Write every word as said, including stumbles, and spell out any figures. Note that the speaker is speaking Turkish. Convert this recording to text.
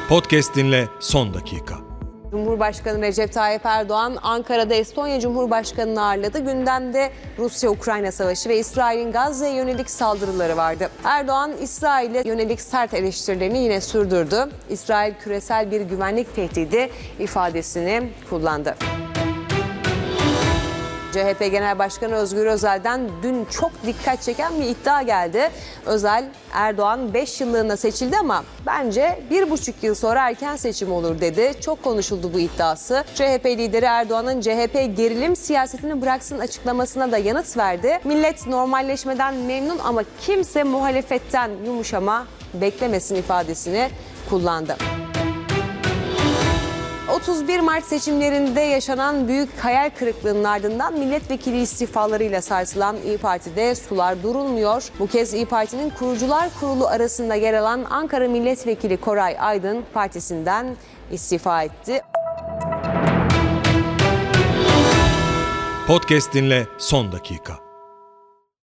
Podcast dinle son dakika. Cumhurbaşkanı Recep Tayyip Erdoğan Ankara'da Estonya Cumhurbaşkanı'nı ağırladı. Gündemde Rusya-Ukrayna savaşı ve İsrail'in Gazze'ye yönelik saldırıları vardı. Erdoğan, İsrail'e yönelik sert eleştirilerini yine sürdürdü. İsrail küresel bir güvenlik tehdidi ifadesini kullandı. C H P Genel Başkanı Özgür Özel'den dün çok dikkat çeken bir iddia geldi. Özel, Erdoğan beş yıllığına seçildi ama bence bir buçuk yıl sonra erken seçim olur dedi. Çok konuşuldu bu iddiası. C H P lideri Erdoğan'ın C H P gerilim siyasetini bıraksın açıklamasına da yanıt verdi. Millet normalleşmeden memnun ama kimse muhalefetten yumuşama beklemesin ifadesini kullandı. otuz bir Mart seçimlerinde yaşanan büyük hayal kırıklığının ardından milletvekili istifalarıyla sarsılan İYİ Parti'de sular durulmuyor. Bu kez İYİ Parti'nin kurucular kurulu arasında yer alan Ankara Milletvekili Koray Aydın partisinden istifa etti. Podcast dinle son dakika.